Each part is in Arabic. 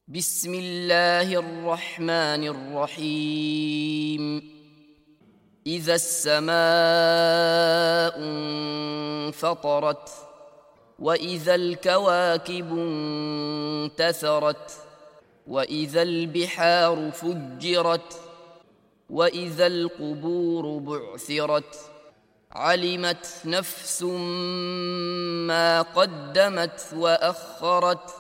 بسم الله الرحمن الرحيم. إذا السماء انفطرت وإذا الكواكب انتثرت وإذا البحار فجرت وإذا القبور بعثرت علمت نفس ما قدمت وأخرت.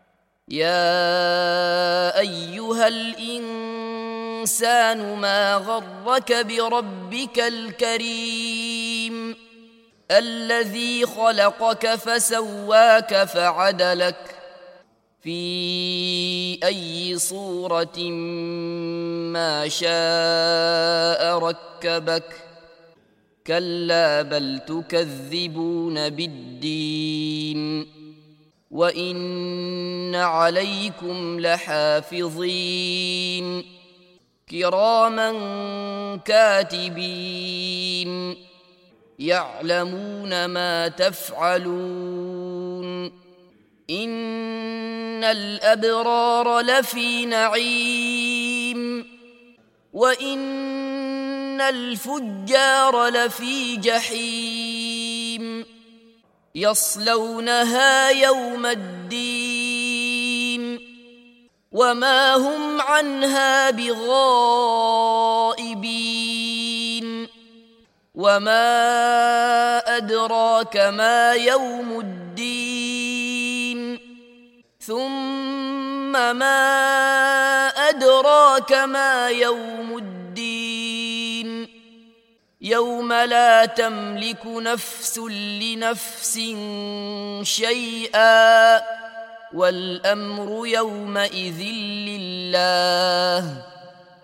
يا أيها الإنسان ما غرك بربك الكريم الذي خلقك فسواك فعدلك في أي صورة ما شاء ركبك. كلا بل تكذبون بالدين وإن عليكم لحافظين كراما كاتبين يعلمون ما تفعلون. إن الأبرار لفي نعيم وإن الفجار لفي جحيم يصلونها يوم الدين وما هم عنها بغائبين. وما أدراك ما يوم الدين ثم ما أدراك ما يوم الدين يوم لا تملك نفس لنفس شيئا والأمر يومئذ لله.